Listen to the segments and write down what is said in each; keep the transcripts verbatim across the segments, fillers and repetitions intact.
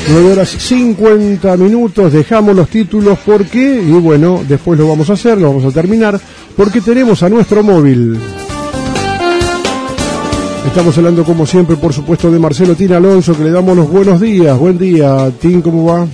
nueve horas cincuenta minutos, dejamos los títulos porque, y bueno, después lo vamos a hacer, lo vamos a terminar, porque tenemos a nuestro móvil. Estamos hablando como siempre, por supuesto, de Marcelo Tin Alonso, que le damos los buenos días. Buen día, Tin, ¿cómo va?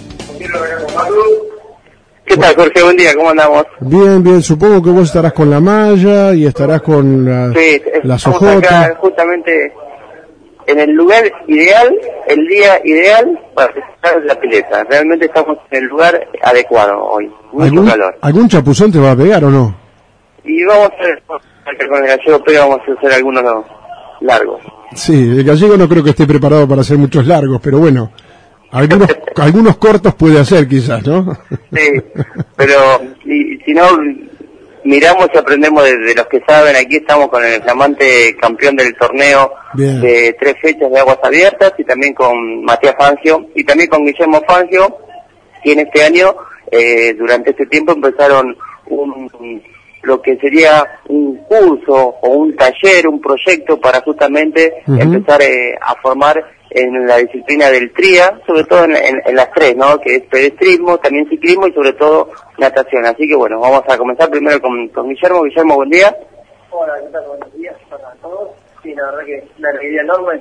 ¿Qué tal, Jorge? Buen día, ¿cómo andamos? Bien, bien, supongo que vos estarás con la malla y estarás con la, sí, las estamos ojotas. acá justamente en el lugar ideal, el día ideal para disfrutar la pileta. Realmente estamos en el lugar adecuado hoy, mucho ¿Algún, calor. ¿Algún chapuzón te va a pegar o no? Y vamos a hacer, con el gallego pero vamos a hacer algunos largos. Sí, el gallego no creo que esté preparado para hacer muchos largos, pero bueno, algunos algunos cortos puede hacer quizás, ¿no? Sí, pero y, si no, miramos y aprendemos de, de los que saben. Aquí estamos con el flamante campeón del torneo Bien. de tres fechas de aguas abiertas, y también con Matías Fangio, y también con Guillermo Fangio, quien este año, eh, durante este tiempo, empezaron un, un lo que sería un curso o un taller, un proyecto para justamente uh-huh. empezar eh, a formar en la disciplina del tría, sobre todo en, en, en las tres, ¿no? Que es pedestrismo, también ciclismo y sobre todo natación. Así que bueno, vamos a comenzar primero con, con Guillermo. Guillermo, buen día. Hola, ¿qué tal? Buenos días para todos. Sí, la verdad que una alegría enorme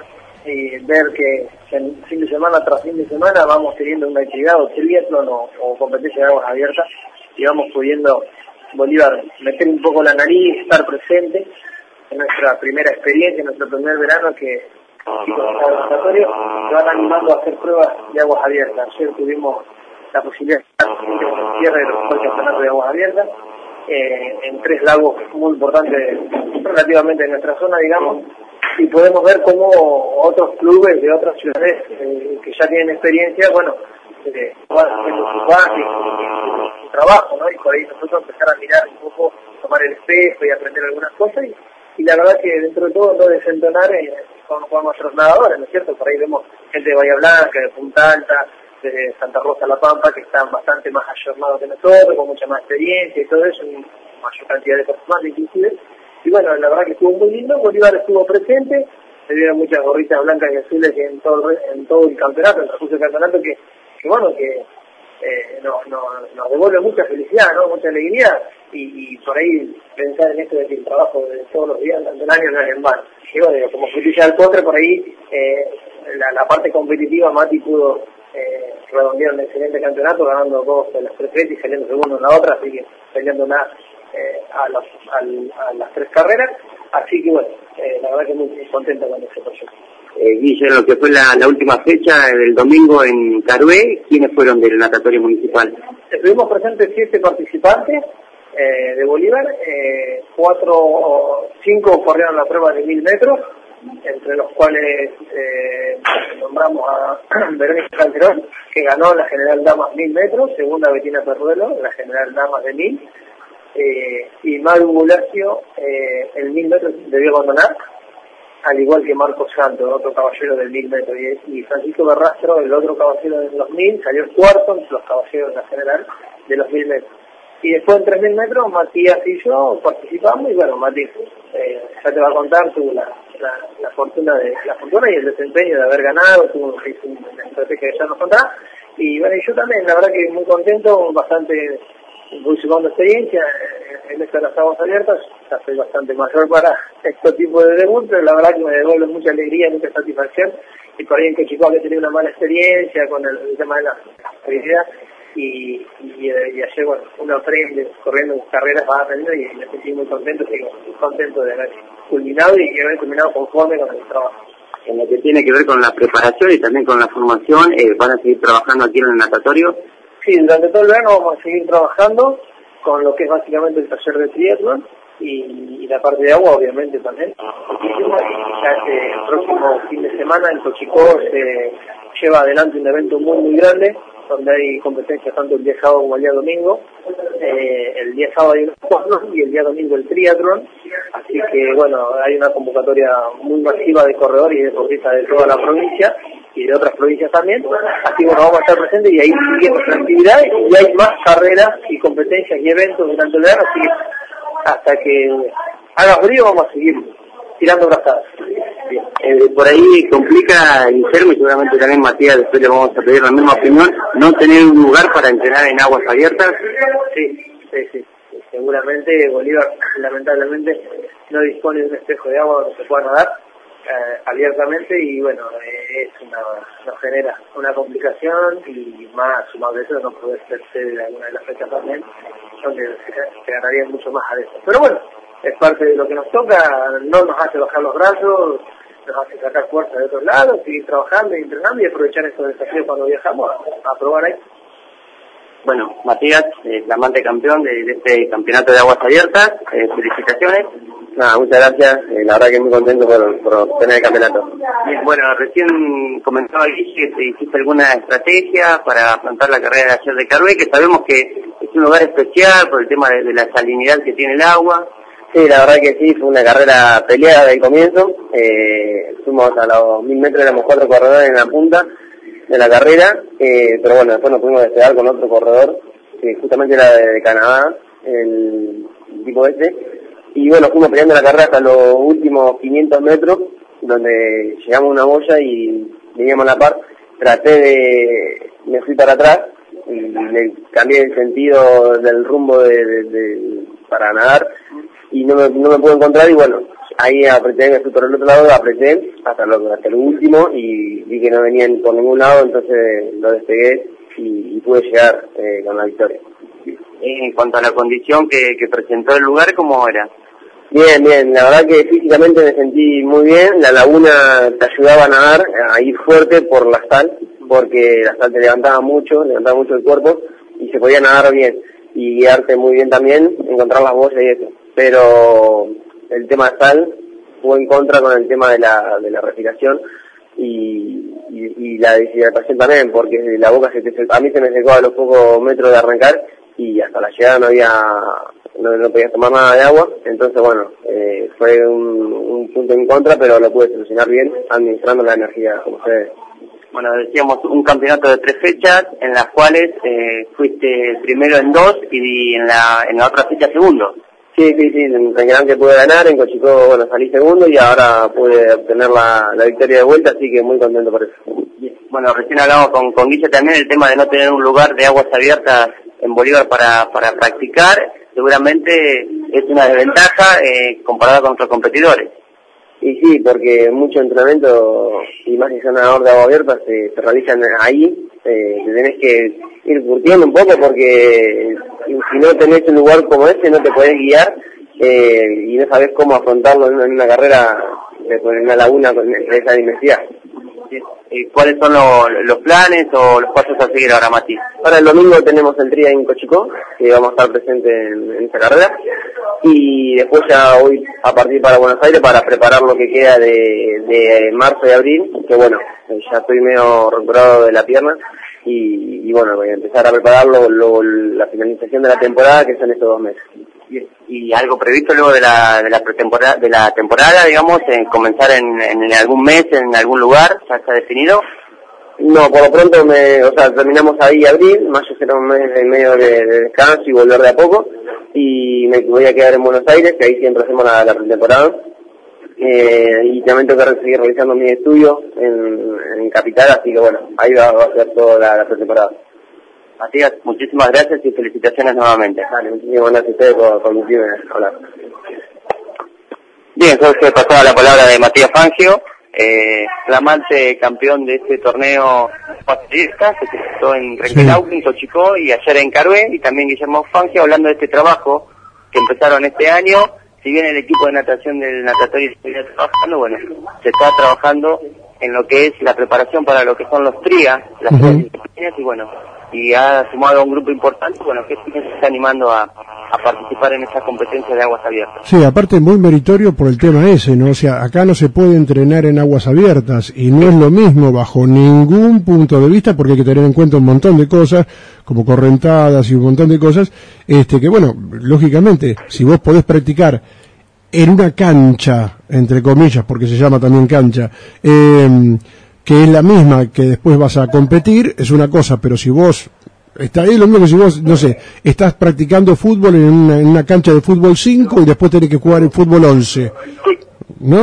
y ver que en fin de semana tras fin de semana vamos teniendo una actividad o triatlón o, o competencia de aguas abiertas y vamos pudiendo Bolívar meter un poco la nariz, estar presente en nuestra primera experiencia, en nuestro primer verano, que chicos de laboratorio se van animando a hacer pruebas de aguas abiertas. Ayer tuvimos la posibilidad de estar con el cierre de los campeonatos de aguas abiertas eh, en tres lagos muy importantes relativamente en nuestra zona, digamos, y podemos ver cómo otros clubes de otras ciudades eh, que ya tienen experiencia, bueno, eh, van haciendo su base, su trabajo, ¿no? Y por ahí nosotros empezar a mirar un poco, tomar el espejo y aprender algunas cosas, y, y la verdad que dentro de todo no desentonar eh, con, con nuestros nadadores, ¿no es cierto? Por ahí vemos gente de Bahía Blanca, de Punta Alta, de Santa Rosa La Pampa, que están bastante más ayornados que nosotros, con mucha más experiencia y todo eso, y mayor cantidad de personas inclusive. Y bueno, la verdad que estuvo muy lindo. Bolívar estuvo presente, se dieron muchas gorritas blancas y azules en todo el, en todo el campeonato, en el transcurso del campeonato, que, que bueno, que eh, nos, nos, nos devuelve mucha felicidad, ¿no? Mucha alegría, y, y por ahí pensar en esto de que el trabajo de todos los días durante el año no es en vano. Y bueno, como frutilla del postre, por ahí eh, la, la parte competitiva, Mati pudo eh, redondear un excelente campeonato, ganando dos de las tres fechas y saliendo segundo en la otra, así que peleando una Eh, a, los, a, a las tres carreras, así que bueno, eh, la verdad que muy, muy contento con ese proyecto. Eh, Guillermo, lo que fue la, la última fecha del domingo en Carué, ¿quiénes fueron del natatorio municipal? Estuvimos presentes siete participantes eh, de Bolívar, eh, cuatro, cinco corrieron la prueba de mil metros, entre los cuales eh, nombramos a Verónica Calderón, que ganó la General Damas mil metros, segunda Betina Perruelo, la General Damas de mil, Eh, y Maru Bulacio eh, el mil metros debió abandonar, al igual que Marcos Santos, otro caballero del mil metros, y, y Francisco Berrastro, el otro caballero de los mil, salió el cuarto entre los caballeros de la general de los mil metros. Y después en tres mil metros Matías y yo participamos, y bueno, Matías eh, ya te va a contar, tuvo la, la, la fortuna de la fortuna y el desempeño de haber ganado, tuvo una estrategia que ya nos contará, y bueno, y yo también, la verdad que muy contento, bastante voy sumando experiencia en esto de las aguas abiertas, ya soy bastante mayor para este tipo de debut, pero la verdad que me devuelve mucha alegría, mucha satisfacción, y por ahí en que Chico que tenía una mala experiencia con el, el tema de la actividad, y, y, y ayer, bueno, uno aprende corriendo en carreras, va aprendiendo, y me sentí muy contento, estoy muy contento de haber culminado y haber culminado conforme con el trabajo. En lo que tiene que ver con la preparación y también con la formación, eh, ¿van a seguir trabajando aquí en el natatorio? Sí, durante todo el verano vamos a seguir trabajando con lo que es básicamente el taller de triatlón y, y la parte de agua, obviamente, también. Y ya este, el próximo fin de semana en Tochicó se lleva adelante un evento muy, muy grande, donde hay competencias tanto el día sábado como el día domingo. Eh, el día sábado hay un triatlón y el día domingo el triatlón. Así que, bueno, hay una convocatoria muy masiva de corredores y deportistas de toda la provincia y de otras provincias también, así que bueno, vamos a estar presentes y ahí siguiendo nuestra actividad, y hay más carreras y competencias y eventos durante el verano, así que hasta que haga frío vamos a seguir tirando brazadas. Eh, por ahí complica Guillermo y seguramente también Matías, después le vamos a pedir la misma opinión, no tener un lugar para entrenar en aguas abiertas. Sí, sí, sí. Seguramente Bolívar, lamentablemente, no dispone de un espejo de agua donde se pueda nadar eh, abiertamente y bueno, eh, es una, nos genera una complicación y más sumado a eso no poder ser de alguna de las fechas también, donde se, se ganaría mucho más a eso. Pero bueno, es parte de lo que nos toca, no nos hace bajar los brazos, nos hace sacar fuerza de otros lados, seguir trabajando y entrenando y aprovechar estos desafíos cuando viajamos a, a probar ahí. Bueno, Matías, eh, flamante campeón de, de este campeonato de aguas abiertas, eh, felicitaciones. Nada, muchas gracias, eh, la verdad que muy contento por, por tener el campeonato. Bien, bueno, recién comentaba Guille que hiciste alguna estrategia para afrontar la carrera de ayer de Carué, que sabemos que es un lugar especial por el tema de, de la salinidad que tiene el agua. Sí, la verdad que sí, fue una carrera peleada del comienzo, eh, fuimos a los mil metros, éramos cuatro corredores en la punta de la carrera, eh, pero bueno, después nos pudimos despegar con otro corredor, que justamente era de, de Canadá, el, el tipo este, y bueno, fuimos peleando la carrera hasta los últimos quinientos metros, donde llegamos a una boya y veníamos a la par, traté de, me fui para atrás, y le cambié el sentido del rumbo de, de, de, para nadar, y no me, no me pude encontrar y bueno, ahí apreté, me fui por el otro lado, apreté hasta lo, hasta lo último y vi que no venían por ningún lado, entonces lo despegué y, y pude llegar eh, con la victoria. En cuanto a la condición que, que presentó el lugar, ¿cómo era? Bien, bien, la verdad que físicamente me sentí muy bien, la laguna te ayudaba a nadar, a ir fuerte por la sal, porque la sal te levantaba mucho, levantaba mucho el cuerpo y se podía nadar bien y guiarte muy bien también, encontrar las boyas y eso. Pero el tema de sal fue en contra con el tema de la de la respiración y, y, y la deshidratación también, porque la boca se te secó, a mí se me secó a los pocos metros de arrancar y hasta la llegada no había no, no podías tomar nada de agua, entonces bueno, eh, fue un, un punto en contra, pero lo pude solucionar bien administrando la energía como ustedes. Bueno, decíamos un campeonato de tres fechas en las cuales eh, fuiste primero en dos y en la en la otra fecha segundo. Sí, sí, sí, en Gran que pude ganar, en Cochicó, bueno, salí segundo y ahora pude obtener la, la victoria de vuelta, así que muy contento por eso. Bueno, recién hablamos con, con Guille también el tema de no tener un lugar de aguas abiertas en Bolívar para, para practicar, seguramente es una desventaja eh, comparada con otros competidores. Y sí, porque mucho entrenamiento, y más si son nadador de agua abierta, se, se realizan ahí, eh, te tenés que ir curtiendo un poco porque si no tenés un lugar como este no te podés guiar eh, y no sabés cómo afrontarlo en una, en una carrera de, en una laguna con esa diversidad. ¿Cuáles son lo, los planes o los pasos a seguir ahora, Mati? Ahora el domingo tenemos el tría en Cochicó, que vamos a estar presentes en, en esta carrera, y después ya voy a partir para Buenos Aires para preparar lo que queda de, de marzo y abril, que bueno, ya estoy medio recuperado de la pierna, y, y bueno, voy a empezar a preparar lo, lo, la finalización de la temporada, que son estos dos meses. ¿Y algo previsto luego de la de la pretemporada, de la temporada, digamos, en comenzar en, en algún mes, en algún lugar? ¿Ya está definido? No, por lo pronto, me, o sea, terminamos ahí abril, mayo será un mes en medio de, de descanso y volver de a poco, y me voy a quedar en Buenos Aires, que ahí siempre hacemos la, la pretemporada, eh, y también tengo que seguir realizando mis estudios en, en Capital, así que bueno, ahí va, va a ser toda la, la pretemporada. Matías, muchísimas gracias y felicitaciones nuevamente. Vale, muchísimas gracias a ustedes por permitirme hablar. Bien, Jorge, pasaba la palabra de Matías Fangio, eh, flamante campeón de este torneo pastelista, que se disputó en Requelauquen, sí, en Cochicó y ayer en Carué, y también Guillermo Fangio hablando de este trabajo que empezaron este año. Si bien el equipo de natación del natatorio está trabajando, bueno, se está trabajando en lo que es la preparación para lo que son los trías, las uh-huh. disciplinas, y bueno, y ha sumado a un grupo importante, bueno, que se está animando a, a participar en esta competencia de aguas abiertas. Sí, aparte muy meritorio por el tema ese, ¿no? O sea, acá no se puede entrenar en aguas abiertas y no es lo mismo bajo ningún punto de vista, porque hay que tener en cuenta un montón de cosas, como correntadas y un montón de cosas, este que bueno, lógicamente, si vos podés practicar en una cancha, entre comillas, porque se llama también cancha, eh, que es la misma que después vas a competir, es una cosa, pero si vos, está ahí lo mismo que si vos, no sé, estás practicando fútbol en una, en una cancha de fútbol cinco y después tenés que jugar en fútbol once, ¿no?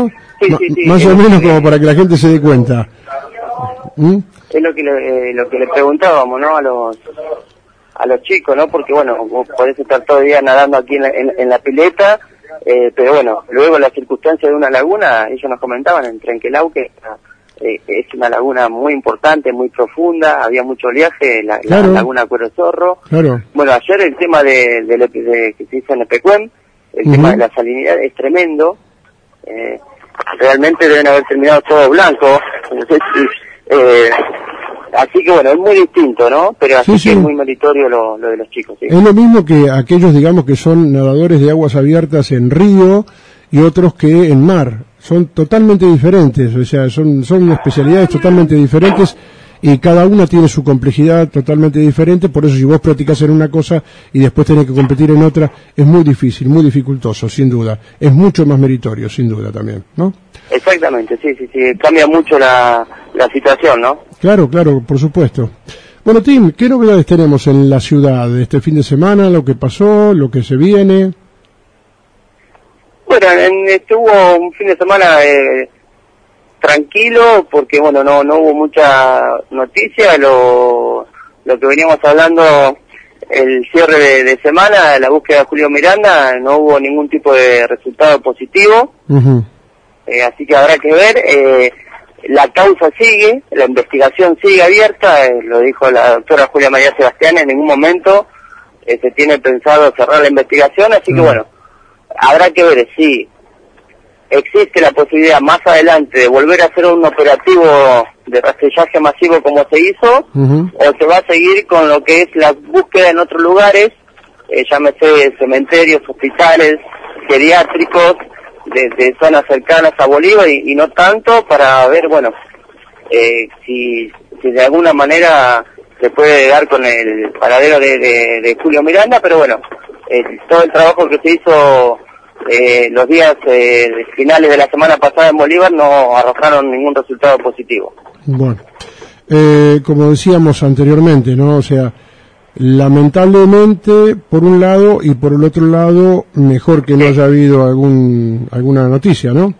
Sí, sí, sí, más o menos como para que la gente se dé cuenta. ¿Mm? Es lo que le, eh, lo que le preguntábamos, ¿no? A los a los chicos, ¿no? Porque bueno, vos podés estar todo el día nadando aquí en la, en, en la pileta, eh, pero bueno, luego las circunstancias de una laguna, ellos nos comentaban en Trenquelau que eh, es una laguna muy importante, muy profunda, había mucho oleaje, la, claro. la laguna Cuero Zorro. Claro. Bueno, ayer el tema de, de, de, de que se hizo en Epecuén, el uh-huh. tema de la salinidad es tremendo, eh, realmente deben haber terminado todo blanco, entonces, eh, así que bueno, es muy distinto, ¿no? Pero así sí, que sí. es muy meritorio lo, lo de los chicos. ¿Sí? Es lo mismo que aquellos, digamos, que son nadadores de aguas abiertas en río y otros que en mar. Son totalmente diferentes, o sea, son, son especialidades totalmente diferentes y cada una tiene su complejidad totalmente diferente, por eso si vos practicás en una cosa y después tenés que competir en otra, es muy difícil, muy dificultoso, sin duda. Es mucho más meritorio, sin duda también, ¿no? Exactamente, sí, sí, sí, cambia mucho la, la situación, ¿no? Claro, claro, por supuesto. Bueno, Tim, ¿qué novedades tenemos en la ciudad de este fin de semana, lo que pasó, lo que se viene? Bueno, en, estuvo un fin de semana eh, tranquilo porque, bueno, no no hubo mucha noticia, lo, lo que veníamos hablando el cierre de, de semana, la búsqueda de Julio Miranda, no hubo ningún tipo de resultado positivo, uh-huh. eh, así que habrá que ver, eh, la causa sigue, la investigación sigue abierta, eh, lo dijo la doctora Julia María Sebastián, en ningún momento eh, se tiene pensado cerrar la investigación, así uh-huh. que bueno, habrá que ver si existe la posibilidad más adelante de volver a hacer un operativo de rastrellaje masivo como se hizo, uh-huh. o se va a seguir con lo que es la búsqueda en otros lugares, eh, llámese cementerios, hospitales, geriátricos, de, de zonas cercanas a Bolívar y, y no tanto, para ver, bueno, eh, si, si de alguna manera se puede dar con el paradero de, de, de Julio Miranda, pero bueno, eh, todo el trabajo que se hizo eh, los días eh, finales de la semana pasada en Bolívar no arrojaron ningún resultado positivo. Bueno, eh, como decíamos anteriormente, ¿no? O sea, lamentablemente por un lado y por el otro lado mejor que no haya habido algún alguna noticia, ¿no?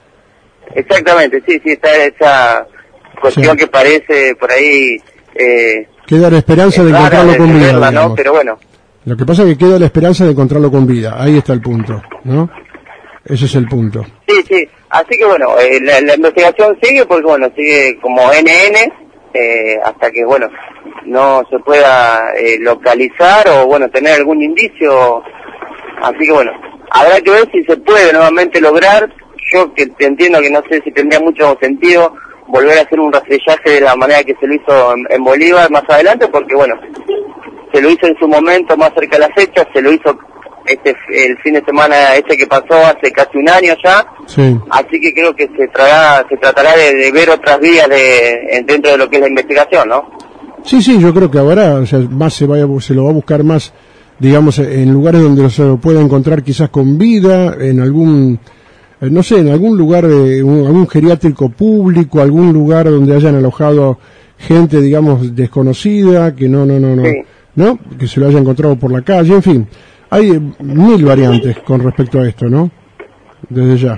Exactamente, sí, sí, está esa cuestión sí. que parece por ahí eh, queda la esperanza de encontrarlo con vida, verla, ¿no? Pero bueno, lo que pasa es que queda la esperanza de encontrarlo con vida, ahí está el punto, ¿no? Ese es el punto. Sí, sí, así que bueno, eh, la, la investigación sigue porque bueno, sigue como N N, eh, hasta que bueno, no se pueda eh, localizar o bueno, tener algún indicio, así que bueno, habrá que ver si se puede nuevamente lograr. Yo que entiendo que no sé si tendría mucho sentido volver a hacer un rastrellaje de la manera que se lo hizo en, en Bolívar más adelante, porque bueno, se lo hizo en su momento más cerca de la fecha, se lo hizo este el fin de semana este que pasó hace casi un año ya, sí. Así que creo que se tratará, se tratará de, de ver otras vías de, dentro de lo que es la investigación, ¿no? Sí, sí, yo creo que ahora, o sea, más se vaya, se lo va a buscar más, digamos, en lugares donde se lo pueda encontrar quizás con vida, en algún, no sé, en algún lugar, de un, algún geriátrico público, algún lugar donde hayan alojado gente, digamos, desconocida, que no, no, no, no, sí. ¿no? Que se lo haya encontrado por la calle, en fin. Hay mil variantes con respecto a esto, ¿no? Desde ya.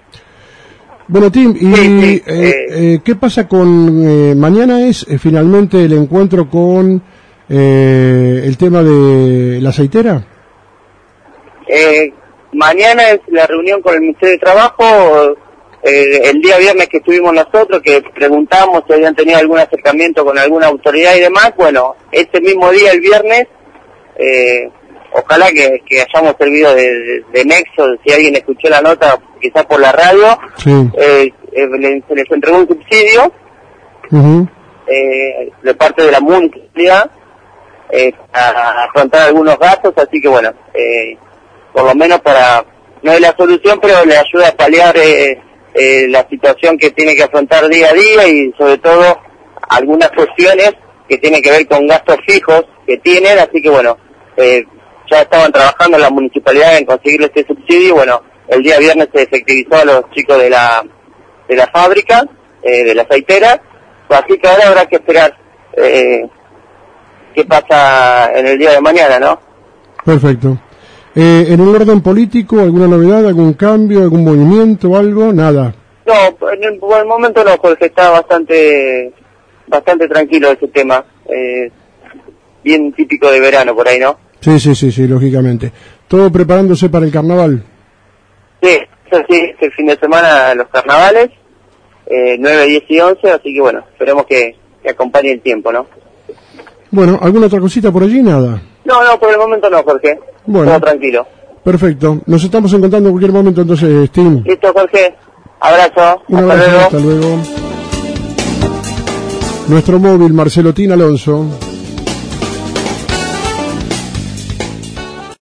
Bueno, Tim, ¿y sí, sí, eh, eh, eh, qué pasa con... Eh, mañana es eh, finalmente el encuentro con eh, el tema de la aceitera? Eh, mañana es la reunión con el Ministerio de Trabajo, eh, el día viernes que estuvimos nosotros, que preguntamos si habían tenido algún acercamiento con alguna autoridad y demás. Bueno, ese mismo día, el viernes, eh, ojalá que, que hayamos servido de, de, de nexo, si alguien escuchó la nota, quizás por la radio, sí. eh, eh, le, se les entregó un subsidio uh-huh. eh, de parte de la municipalidad eh, a afrontar algunos gastos, así que bueno, eh, por lo menos para, no es la solución, pero le ayuda a paliar eh, eh, la situación que tiene que afrontar día a día y sobre todo algunas cuestiones que tienen que ver con gastos fijos que tienen, así que bueno, eh, ya estaban trabajando en la municipalidad en conseguirle este subsidio y bueno, el día viernes se efectivizó a los chicos de la de la fábrica, eh, de la aceitera, así que ahora habrá que esperar eh, qué pasa en el día de mañana, ¿no? Perfecto. Eh, en el orden político, ¿alguna novedad, algún cambio, algún movimiento, algo? Nada. No, por el, por el momento no, Jorge, está bastante bastante tranquilo ese tema. Eh, bien típico de verano por ahí, ¿no? Sí, sí, sí, sí, lógicamente. ¿Todo preparándose para el carnaval? Sí, eso sí, este fin de semana los carnavales, eh, nueve, diez y once, así que bueno, esperemos que, que acompañe el tiempo, ¿no? Bueno, ¿alguna otra cosita por allí? Nada. No, no, por el momento no, Jorge. Bueno. Todo tranquilo. Perfecto. Nos estamos encontrando en cualquier momento, entonces, Tim. Listo, Jorge. Abrazo. Un hasta abrazo. luego. Hasta luego. Nuestro móvil, Marcelo Tin Alonso.